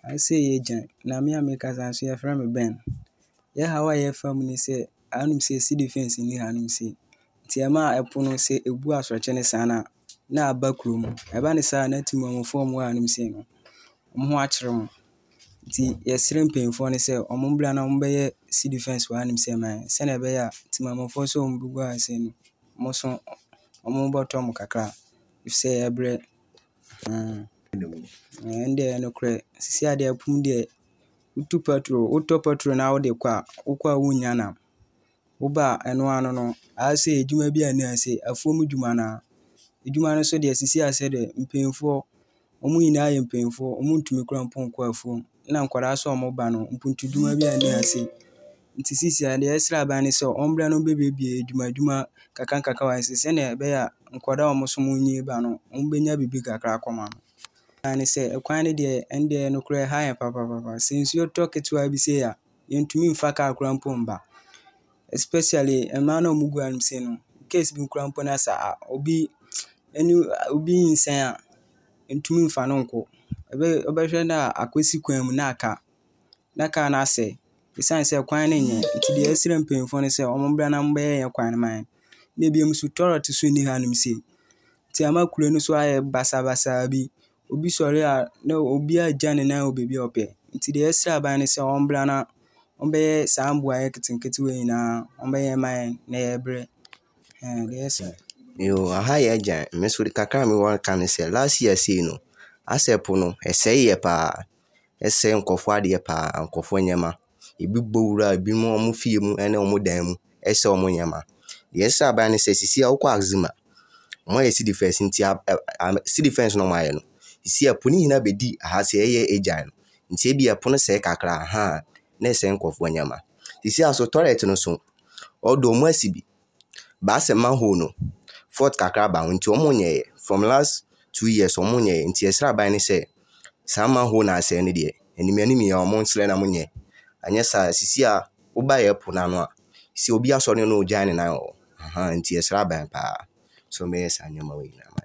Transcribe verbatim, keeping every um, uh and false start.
I say ye jan. Na me make as an so friend me Ben. Yeah, how I family say I don't say see defense in here say. Tiama epono say ebu asroche ne sana na aba krom. Eba ne sa na timu mo form wa anim say no. Mo ho akere mo. Ti yesire mpemfo ne say omo bla na mo be see defense wa anim say man. Se na be ya timu mo fo so mo bugu ase no. Mo so omo bottom mo kakra. If say ebre mm ende no kre sisi ade apum de utu patrol uto patrol na wo de kwa ukwa wunya na wo ba eno ano no ase edwuma bi ani ase afuom dwuma na edwuma no so de sisi ase de mpemfo omu nyina ye mpemfo omu ntumi kura mpon kwa afuom na nkwara so omo ba no mpuntu dwuma bi ani ase nti sisi ade esra ba ni so ombra no bebebie edwuma dwuma kakan kaka wa sisi na be ya nkwara omo so munyi ba no ombenya bibi kakra akoma ani say ekwan ne de ende no kura ha papa papa since you talk it wa bi say ya yentumi mfa ka akura mpomba especially a man of mugu and say no case bi kura mpona sa obi eni obi insan a entumi mfa no nko ebe obehwe na akwesi kwan mu na aka na ka na say isan say kwan ne nye nti de asire mpemfo ne say omombra na mba ye kwan man na bi emsu torot so ni hanim say ti amakure no so aye basa basa bi obi sori a na obi ajane na obebi ope nti de esra ban ne se ombra na ombe sambo aye kitinkiti we na ombe man na ebre eh de esra yo aha ye jan me so kakra me wan kan se last year say no asepo no ese ye pa ese nkofo ade pa nkofo nyema ebi bowura ebi mo omo fie mu ene omo dan mu ese omo nyema de esra ban ne se sisi a ukwa azima mo ye si defense nti si defense no maye no isi apuni hina bedi aha se eye ejan nti ebi apono se kakra ha na se nkofo nyama isi aso toilet no so odo mo asibi ba se manhole no fort kakra ba nti omo nye from last two years omo nye nti esra ban ne se sa manhole na se ne de enimi enimi ya omo nsle na mo nye anya sa sisi a uba ye pona no a isi obi aso ne no ojan na o aha nti esra ban pa so me yes anyama we na